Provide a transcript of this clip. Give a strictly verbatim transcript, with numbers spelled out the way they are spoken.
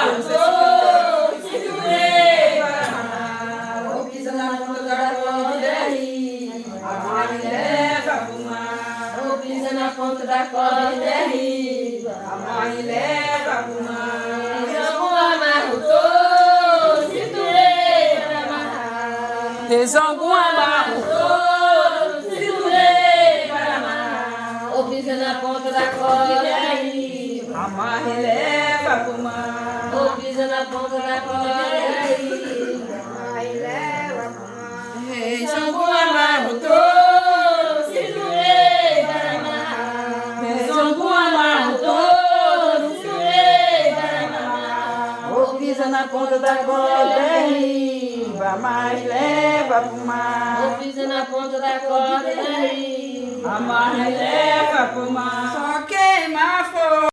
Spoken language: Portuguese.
amarrou, segurei para amarrar. Ou pisa na ponta da corda e amarra e leva pro mar. Ou pisa na ponta da corda e derriba, amarra e leva pro mar. Jongo amarrou, segurei para amarrar. Rezongo amarrou, segurei para amarrar. Ou pisa na ponta da corda e derriba, amarra e leva pro mar. Ou pisa na ponta da corda e derriba, amarra e leva pro mar. rezongo amarrou, Segurei para amarrar. rezongo amarrou, Segurei para amarrar. ou pisa na ponta da corda, derriba, mas leva pro Ou mar. pisa na ponta da corda e derriba, Amarra e leva pro mar.